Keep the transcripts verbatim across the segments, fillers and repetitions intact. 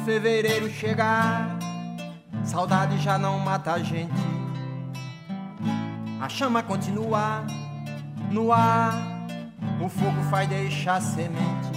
fevereiro chegar, saudade já não mata a gente. A chama continua no ar, o fogo faz deixar semente.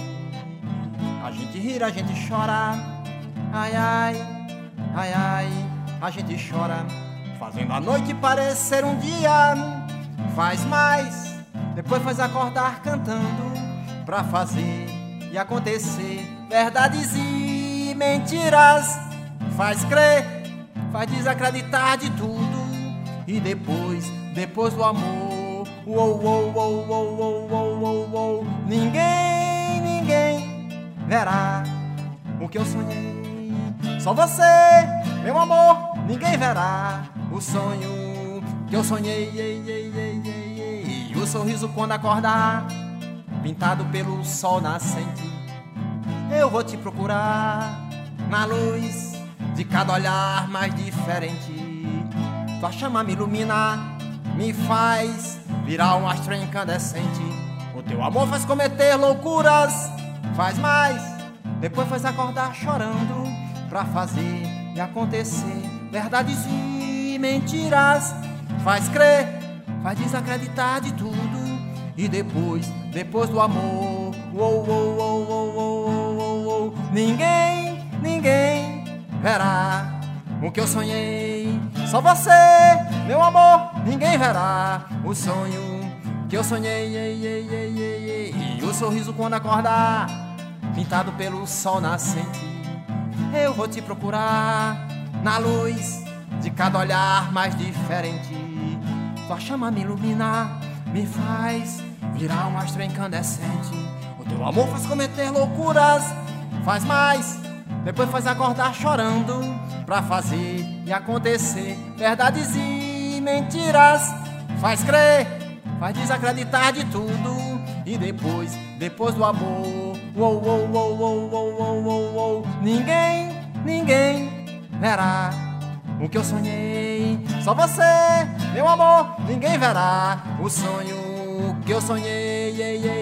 A gente rir, a gente chora, ai, ai, ai, ai, a gente chora, fazendo a noite parecer um dia. Faz mais, depois faz acordar cantando, pra fazer e acontecer verdades e mentiras. Faz crer, faz desacreditar de tudo, e depois, depois do amor, uou, uou, uou, uou, uou, uou, uou, uou, ninguém, ninguém verá o que eu sonhei. Só você, meu amor, ninguém verá o sonho que eu sonhei. Ei, ei, ei, ei, ei. E o sorriso quando acordar, pintado pelo sol nascente, eu vou te procurar na luz de cada olhar mais diferente. Tua chama me ilumina, me faz virar um astro incandescente. O teu amor faz cometer loucuras, faz mais, depois faz acordar chorando, pra fazer e acontecer verdades e mentiras. Faz crer, faz desacreditar de tudo, e depois, depois do amor, uou, uou, uou, uou, uou, uou, uou, ninguém, ninguém verá o que eu sonhei. Só você, meu amor, ninguém verá o sonho que eu sonhei. Ei, ei, ei, ei, ei. E o sorriso quando acordar, pintado pelo sol nascente, eu vou te procurar na luz de cada olhar mais diferente. Tua chama me ilumina, me faz virar um astro incandescente. O teu amor faz cometer loucuras, faz mais, depois faz acordar chorando, pra fazer e acontecer verdades e mentiras. Faz crer, faz desacreditar de tudo, e depois, depois do amor, uou, uou, uou, uou, uou, uou, uou, uou, ninguém, ninguém verá o que eu sonhei. Só você, meu amor, ninguém verá o sonho que eu sonhei.